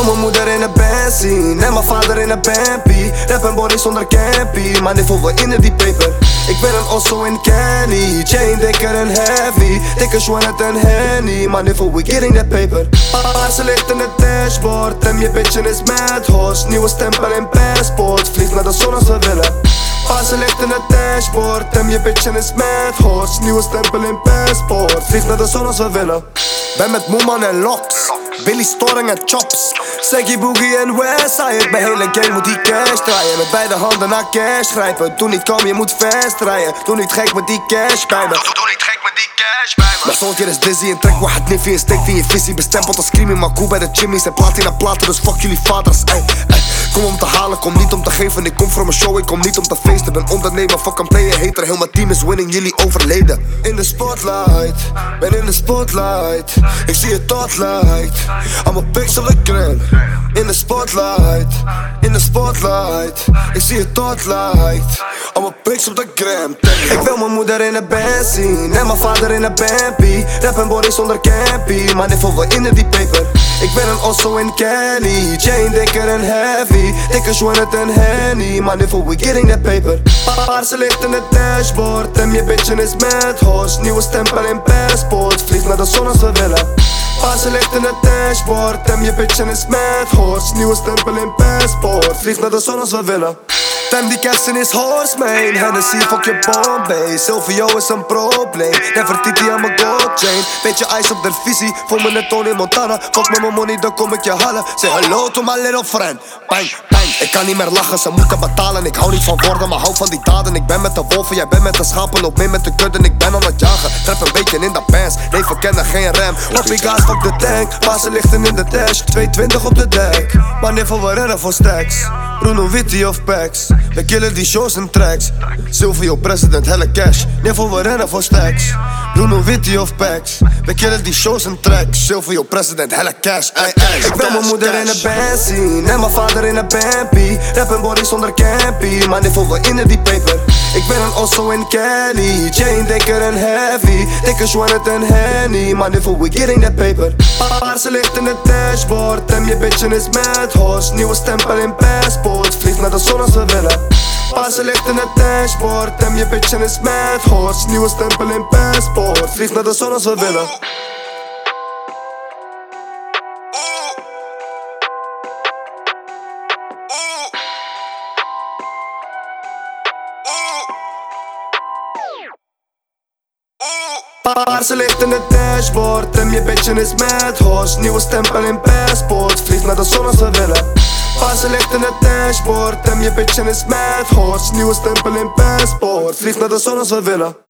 wil mijn moeder in een band zien en mijn vader in een bandpie. Rap en body zonder campy, maar nu voel we in die paper. Ik ben een osso in Kenny, chain dikker en heavy. Dikke Schwannet en Henny, maar nu voel we getting that paper. Paarse licht in het dashboard en je bitchin is mad horse. Nieuwe stempel en passport, vlieg naar de zon als we willen. Paarse licht in het dashboard en je bitchin is mad horse. Nieuwe stempel en passport, vlieg naar de zon als we willen. Ben met Moeman en Lox, Billy Storing en Chops, Seggy Boogie en Westside. Mijn hele game moet die cash draaien, met beide handen naar cash grijpen. Doe niet kalm, je moet fast rijden. Doe niet gek met die cash bij me. Doe niet gek met die cash bij me. Mijn zoontje is dizzy en trek wacht niffy en steekt in je visie. Bestempeld als screaming, maar cool bij de chimneys en platina platen, dus fuck jullie vaders. Ey, ey. Kom om te halen, kom niet om te geven. Ik kom voor mijn show, ik kom niet om te feesten. Ben ondernemer, fuck een player, hater. Heel mijn team is winning, jullie overleden. In de spotlight, ben in de spotlight. Ik zie het totlight, allemaal pics op de gram. In de spotlight, in de spotlight. Ik zie het totlight, allemaal pics op de gram. Ik wil mijn moeder in een band zien en mijn vader in een bandpie. Rap en body zonder campy, maar nu voel we in die paper. Ik ben een osso in Kenny, chain dikker en heavy. Dikke Schwannet en Henny, maar nu voel we getting that paper. Paarse licht in het dashboard en je bitchin is mad horse. Nieuwe stempel en passport, vlieg naar de zon als we willen. Paarse licht in het dashboard en je bitchin is mad horse. Nieuwe stempel en passport, vlieg naar de zon als we willen. Tem die caption is horseman, Hennessy fuck je Bombay. Silvio is een probleem, Nefertiti aan mijn gold chain. Beetje ice op de visie, voel me net Tony Montana. Fuck met mijn money, dan kom ik je halen. Say hello to my little friend, bang, bang. Ik kan niet meer lachen, ze moeten betalen. Ik hou niet van woorden, maar hou van die daden. Ik ben met de wolven, jij bent met de schapen. Loop mee met de kudde, ik ben aan het jagen. Trap een beetje in de pants, nee verkennen geen rem. Hoppie gas, fuck de tank, paarse lichten in de dash. 220 op de deck, maar never we rennen voor stacks. Bruno Witty of Pax, we killen die shows en tracks. Silvio president, helle cash, never we rennen voor stacks. Bruno Witty of Pax, we killen die shows en tracks. Silvio president, helle cash, ay, ay. Ik wil mijn moeder in een band zien en mijn vader in een bandpie. Rap en body zonder campy, maar nu voel we in die paper. Ik ben een osso in Kenny, chain dikker en heavy. Dikke Schwannet en Henny, maar nu voel we getting that paper. Paarse licht in het dashboard en je bitchin is mad horse. Nieuwe stempel en passport, vlieg naar de zon als we willen. Paarse licht in het dashboard en je bitchin is mad horse. Nieuwe stempel en passport, vlieg naar de zon als we willen. Paarse licht in het dashboard en je bitchin is mad horse. Nieuwe stempel en passport, vlieg naar de zon als we willen. Paarse licht in het dashboard en je bitchin is mad horse. Nieuwe stempel en passport, vlieg naar de zon als we willen.